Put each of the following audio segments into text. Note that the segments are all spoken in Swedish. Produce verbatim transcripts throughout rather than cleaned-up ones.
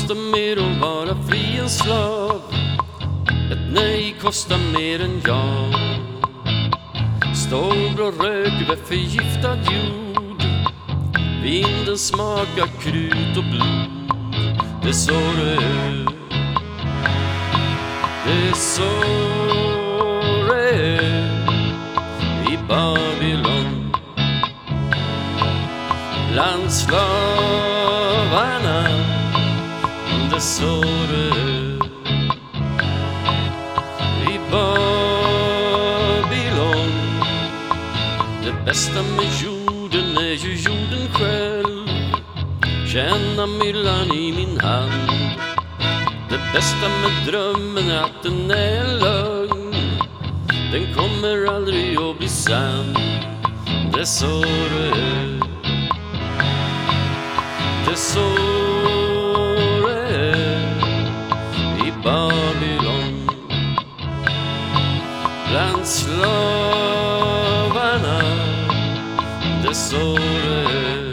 kostar mer att vara fri än slav. Ett nej kostar mer än ja. Storm och rök över förgiftad jord. Vinden smakar krut och blod. Det är så det är. Det är så det är i Babylon. Bland slavarna. Det är så det är i Babylon. Det bästa med jorden är ju jorden själv. Känna myllan i min hand. Det bästa med drömmen är att den är en lögn. Den kommer aldrig att bli sann. Det är så det är. Det är så det är i Babylon. Bland slavarna. Det är så det är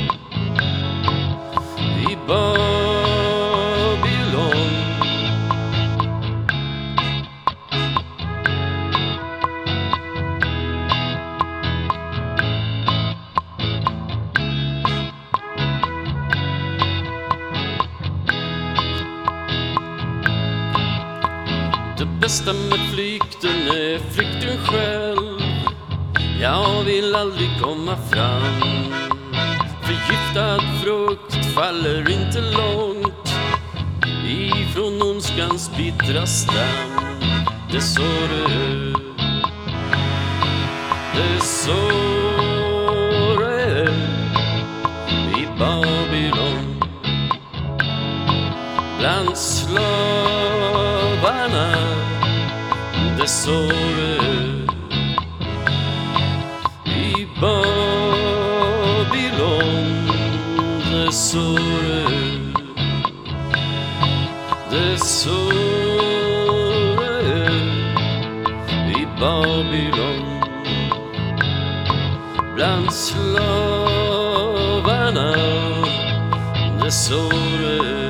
i Babylon. Det bästa med flykten är flykten själv. Jag vill aldrig komma fram. Förgiftad frukt faller inte långt ifrån ondskans bittra stam. Det är så det är. Det är så det är i Babylon. Bland slavarna. Det är så det är i Babylon. Det är så det är. Det är så det är i Babylon. Bland slavarna. Det är så det är